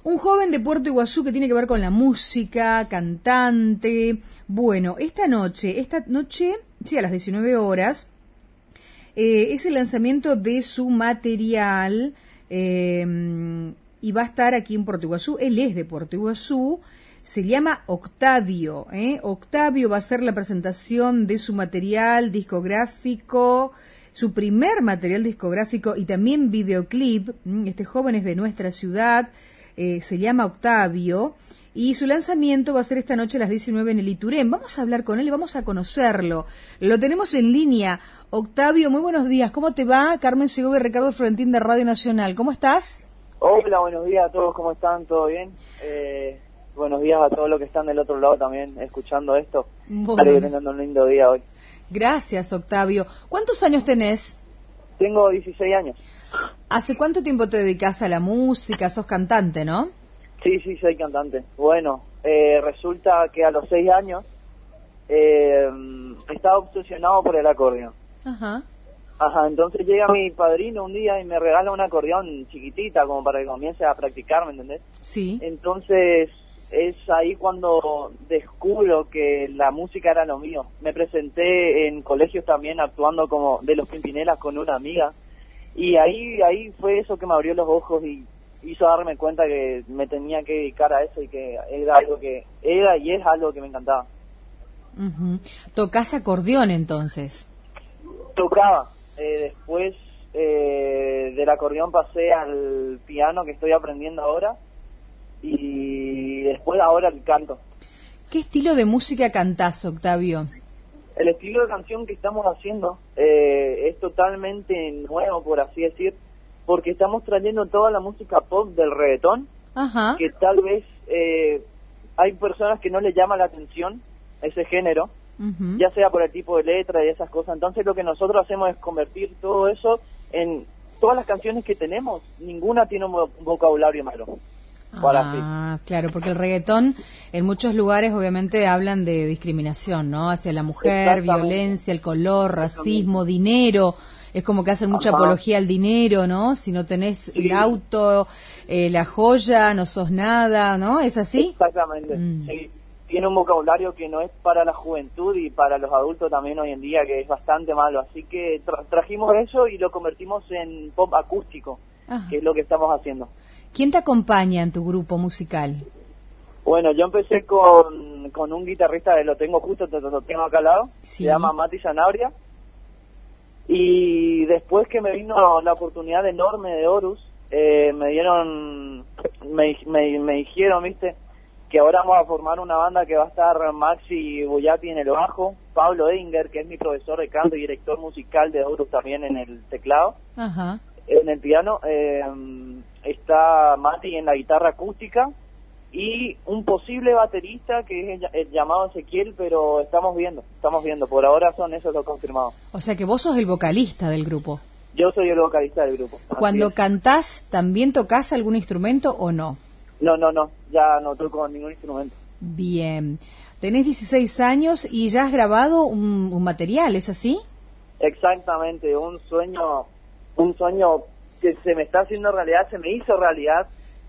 Un joven de Puerto Iguazú que tiene que ver con la música, cantante. Bueno, esta noche, sí, a las 19 horas, es el lanzamiento de su material y va a estar aquí en Puerto Iguazú. Él es de Puerto Iguazú, se llama Octavio. Octavio va a hacer la presentación de su material discográfico, su primer material discográfico y también videoclip. Este joven es de nuestra ciudad, se llama Octavio y su lanzamiento va a ser esta noche a las 19 en el Iturén. Vamos a hablar con él y vamos a conocerlo. Lo tenemos en línea. Octavio, muy buenos días. ¿Cómo te va? Carmen Segovia y Ricardo Florentín de Radio Nacional. ¿Cómo estás? Hola, buenos días a todos. ¿Cómo están? ¿Todo bien? Buenos días a todos los que están del otro lado también escuchando esto. Bueno. Espero que tengan un lindo día hoy. Gracias, Octavio. ¿Cuántos años tenés? Tengo 16 años. ¿Hace cuánto tiempo te dedicas a la música? Sos cantante, ¿no? Sí, soy cantante. Bueno, resulta que a los 6 años estaba obsesionado por el acordeón. Ajá. Entonces llega mi padrino un día y me regala un acordeón chiquitita como para que comience a practicar, ¿me entendés? Sí. Entonces es ahí cuando descubro que la música era lo mío. Me presenté en colegios también actuando como de los Pimpinelas con una amiga y ahí fue eso que me abrió los ojos y hizo darme cuenta que me tenía que dedicar a eso y que era algo que era y es algo que me encantaba. Uh-huh. ¿Tocás acordeón entonces? Tocaba. Después del acordeón pasé al piano que estoy aprendiendo ahora y después ahora el canto. ¿Qué estilo de música cantás, Octavio? El estilo de canción que estamos haciendo es totalmente nuevo, por así decir, porque estamos trayendo toda la música pop del reggaetón. Ajá. Que tal vez hay personas que no les llama la atención ese género. Uh-huh. Ya sea por el tipo de letra y esas cosas. Entonces lo que nosotros hacemos es convertir todo eso en todas las canciones que tenemos. Ninguna tiene un vocabulario malo. Claro, porque el reggaetón en muchos lugares obviamente hablan de discriminación, ¿no? Hacia la mujer, violencia, el color, racismo, dinero. Es como que hacen mucha apología al dinero, ¿no? Si no tenés el auto, la joya, no sos nada, ¿no? ¿Es así? Exactamente, sí. Tiene un vocabulario que no es para la juventud y para los adultos también hoy en día, que es bastante malo. Así que trajimos eso y lo convertimos en pop acústico, que es lo que estamos haciendo. ¿Quién te acompaña en tu grupo musical? Bueno, yo empecé con un guitarrista que lo tengo justo, lo tengo acá al lado, se llama Mati Sanabria. Y después que me vino la oportunidad enorme de Horus, me dijeron, ¿viste?, que ahora vamos a formar una banda que va a estar Maxi Boyati en el bajo, Pablo Edinger, que es mi profesor de canto y director musical de Horus también en el teclado. Ajá. En el piano, está Mati en la guitarra acústica y un posible baterista que es el llamado Ezequiel, pero estamos viendo, por ahora son esos los confirmados. O sea que vos sos el vocalista del grupo. Yo soy el vocalista del grupo. Cuando cantás, ¿también tocás algún instrumento o no? No, ya no toco ningún instrumento. Bien, tenés 16 años y ya has grabado un material, ¿es así? Exactamente, un sueño que se me está haciendo realidad, se me hizo realidad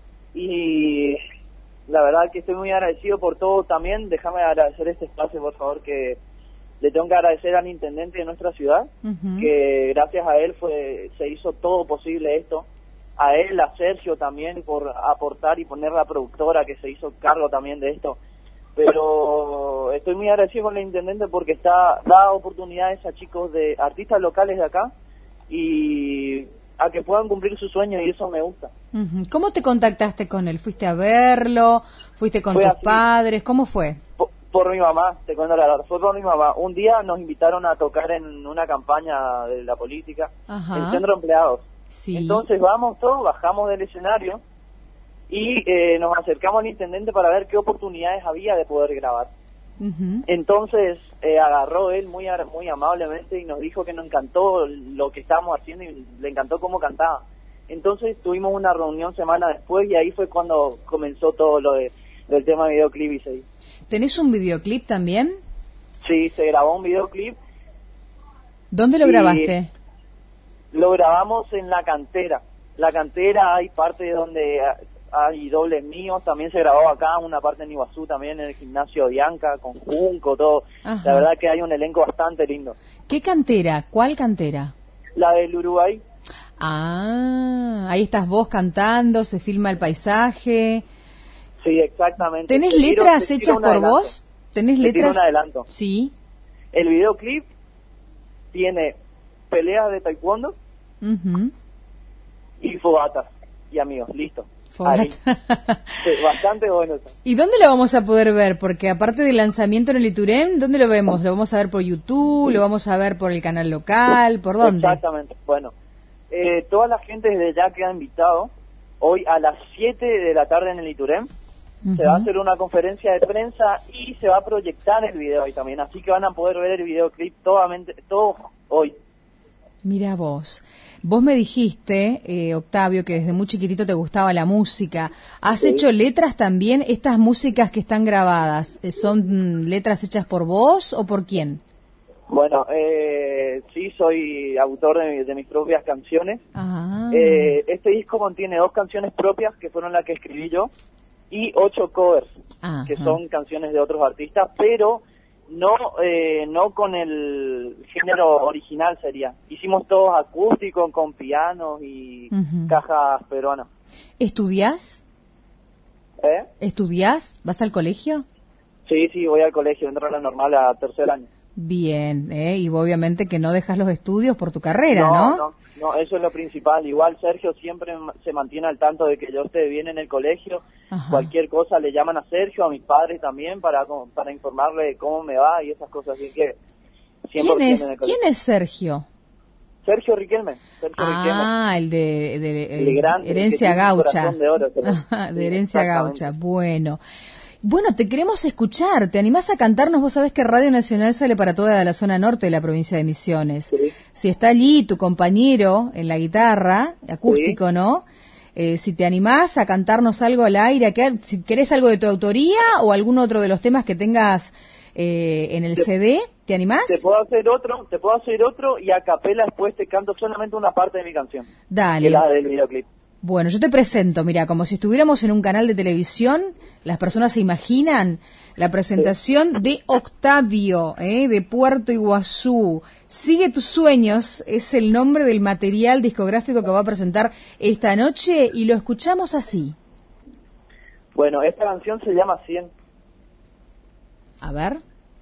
y la verdad que estoy muy agradecido por todo también. Déjame agradecer este espacio, por favor, que le tengo que agradecer al intendente de nuestra ciudad, que gracias a él se hizo todo posible esto. A él, a Sergio también por aportar y poner la productora que se hizo cargo también de esto. Pero estoy muy agradecido con el intendente porque da oportunidades a chicos de artistas locales de acá y a que puedan cumplir sus sueños y eso me gusta. ¿Cómo te contactaste con él? ¿Fuiste a verlo? ¿Fuiste con tus padres? ¿Cómo fue? Por mi mamá, te cuento la verdad. Fue por mi mamá. Un día nos invitaron a tocar en una campaña de la política en el Centro de Empleados. Sí. Entonces todos bajamos del escenario y nos acercamos al intendente para ver qué oportunidades había de poder grabar. Entonces agarró él muy amablemente y nos dijo que nos encantó lo que estábamos haciendo y le encantó cómo cantaba. Entonces tuvimos una reunión semana después y ahí fue cuando comenzó todo lo del tema de videoclip y se... ¿Tenés un videoclip también? Sí, se grabó un videoclip. ¿Dónde lo grabaste? Lo grabamos en La Cantera. La Cantera hay parte donde hay dobles míos, también se grabó acá, una parte en Iguazú también, en el gimnasio Bianca, con Junco, todo. Ajá. La verdad que hay un elenco bastante lindo. ¿Qué cantera? ¿Cuál cantera? La del Uruguay. Ah, ahí estás vos cantando, se filma el paisaje. Sí, exactamente. ¿Tenés Te tiro- letras te tiro hechas un por adelanto. vos? ¿Tenés Te tiro letras? un adelanto. Sí. El videoclip tiene peleas de taekwondo Ujú. y fogatas. Y amigos, listo. Fogata. Ahí. Sí, bastante bueno eso. ¿Y dónde lo vamos a poder ver? Porque aparte del lanzamiento en el Iturén, ¿dónde lo vemos? ¿Lo vamos a ver por YouTube? ¿Lo vamos a ver por el canal local? ¿Por dónde? Exactamente. Bueno, toda la gente desde ya queda invitado. Hoy a las 7 de la tarde en el Iturén se va a hacer una conferencia de prensa y se va a proyectar el video ahí también. Así que van a poder ver el videoclip todo hoy. Mira vos. Vos me dijiste, Octavio, que desde muy chiquitito te gustaba la música. ¿Has hecho letras también? ¿Estas músicas que están grabadas, son letras hechas por vos o por quién? Bueno, sí, soy autor de mis propias canciones. Ah. Este disco contiene 2 canciones propias, que fueron las que escribí yo, y 8 covers, Ajá. que son canciones de otros artistas, pero no con el género original sería. Hicimos todos acústicos, con pianos y cajas peruanas. ¿Estudiás? ¿Eh? ¿Estudiás? ¿Vas al colegio? Sí, voy al colegio, entro a la normal a tercer año. Bien, y obviamente que no dejas los estudios por tu carrera, ¿no? No, eso es lo principal. Igual Sergio siempre se mantiene al tanto de que yo esté bien en el colegio. Ajá. Cualquier cosa le llaman a Sergio, a mis padres también, para informarle de cómo me va y esas cosas. Así que 100% en el colegio. ¿Quién es Sergio? Sergio Riquelme. El de El grande, Herencia el que tiene un Gaucha. corazón de oro, De sí, Herencia exactamente. Gaucha. Bueno, te queremos escuchar. ¿Te animás a cantarnos? Vos sabés que Radio Nacional sale para toda la zona norte de la provincia de Misiones. Sí. Si está allí tu compañero en la guitarra, acústico, Sí. ¿no? Si te animás a cantarnos algo al aire, si querés algo de tu autoría o algún otro de los temas que tengas en el CD, ¿te animás? Te puedo hacer otro y a capela después te canto solamente una parte de mi canción. Dale. Que es la del videoclip. Bueno, yo te presento, mira, como si estuviéramos en un canal de televisión, las personas se imaginan la presentación de Octavio, de Puerto Iguazú. Sigue tus sueños, es el nombre del material discográfico que va a presentar esta noche y lo escuchamos así. Bueno, esta canción se llama 100. A ver.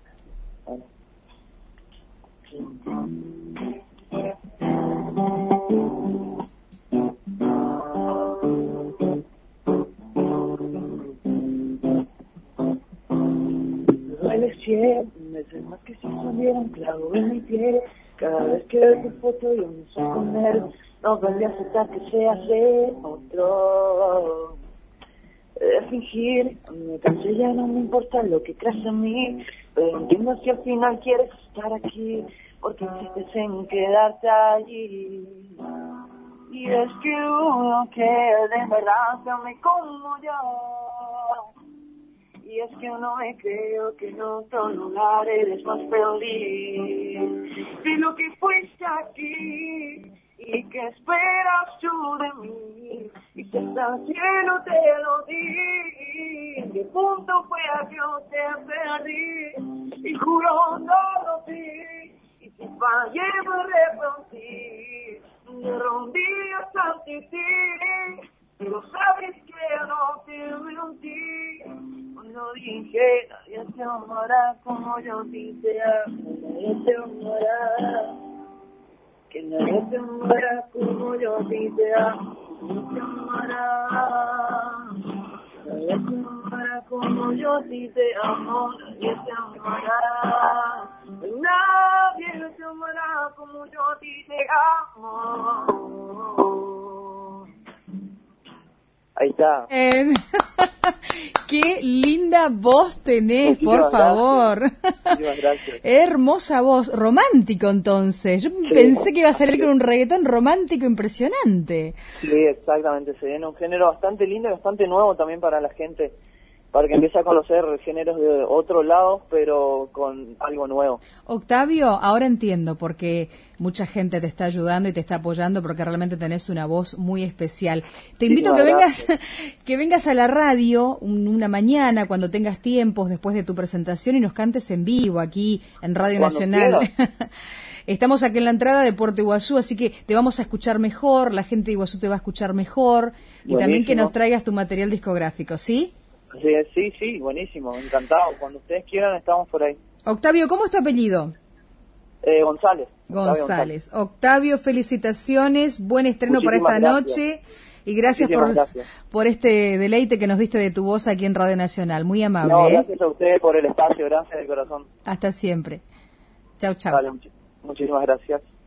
Duele 100 veces más que si tuviera un clavo en mi piel. Cada vez que veo tu foto yo me soy con él. No vuelve a aceptar que seas de otro. De fingir, me cansé, ya no me importa lo que creas en mí. Pero entiendo si al final quieres estar aquí, porque insistes en quedarte allí. Y es que dudo que de verdad te ame como yo. Y es que no me creo que en otro lugar eres más feliz de lo que fuiste aquí. ¿Y qué esperas tú de mí? Y si estás cielo te lo di. ¿En qué punto fue a que yo te perdí? Y juro no lo vi. Y si fallé me arrepentí. Me rompías ante ti. Pero sabes que no te mentí. Cuando dije nadie te amará como yo sí te amo. Nadie te amará. Que nadie te amará como yo sí te amo. Nadie te amará. Nadie te amará como yo sí te amo. Nadie te amará. Nadie te amará como yo sí te amo. Ahí está. Qué linda voz tenés, Muchísimas por favor. Muchísimas gracias. Hermosa voz, romántico entonces. Yo pensé que iba a salir con un reggaetón romántico impresionante. Sí, exactamente. Se viene un género bastante lindo y bastante nuevo también para la gente para que empiece a conocer géneros de otros lados, pero con algo nuevo. Octavio, ahora entiendo porque mucha gente te está ayudando y te está apoyando porque realmente tenés una voz muy especial. Te invito a que vengas a la radio una mañana cuando tengas tiempos después de tu presentación y nos cantes en vivo aquí en Radio Cuando Nacional. Estamos aquí en la entrada de Puerto Iguazú, así que te vamos a escuchar mejor, la gente de Iguazú te va a escuchar mejor y también que nos traigas tu material discográfico, ¿sí? Sí, buenísimo, encantado. Cuando ustedes quieran estamos por ahí. Octavio, ¿cómo es tu apellido? González. González. Octavio, felicitaciones, buen estreno para esta noche y gracias por este deleite que nos diste de tu voz aquí en Radio Nacional. Muy amable. No, gracias a ustedes por el espacio, gracias de corazón. Hasta siempre. Chau, chau. Vale, muchísimas gracias.